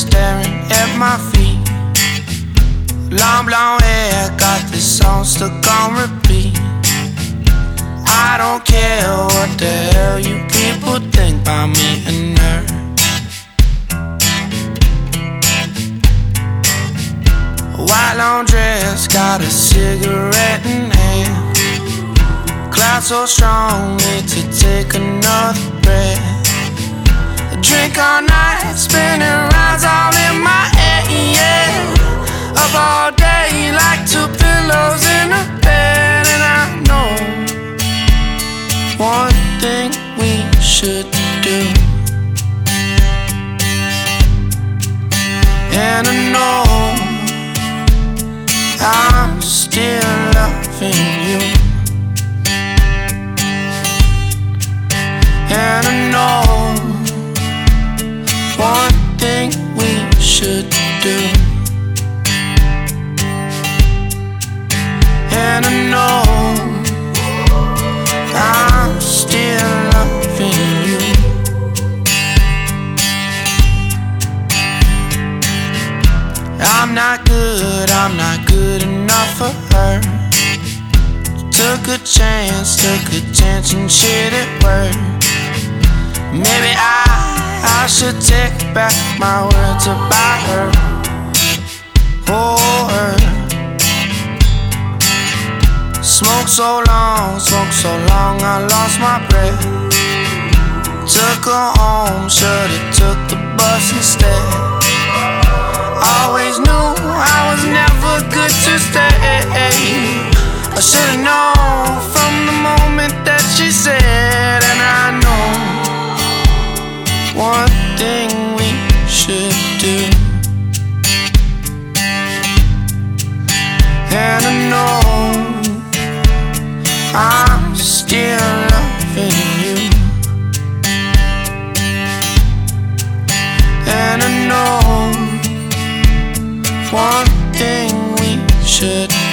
staring at my feet. Long blonde hair, got this song stuck on repeat. I don't care what the hell you people think about me and her. White long dress, got a cigarette in hand. Cloud so strong, need to take another breath. Drink all night, spinning rounds all in my head, yeah. Up all day like two pillows in a bed. And I know one thing we should do. And I know I'm still loving you. And I know one thing we should do. And I know I'm still loving you. I'm not good enough for her. Took a chance and shit it worked. Maybe I should take back my words about her. Oh, her. Smoked so long, I lost my breath. Took her home, should've took the bus instead. Always knew I was never good to stay. I should've known from the moment that she said. And I know one thing we should do. And I know I'm still loving you. And I know one thing we should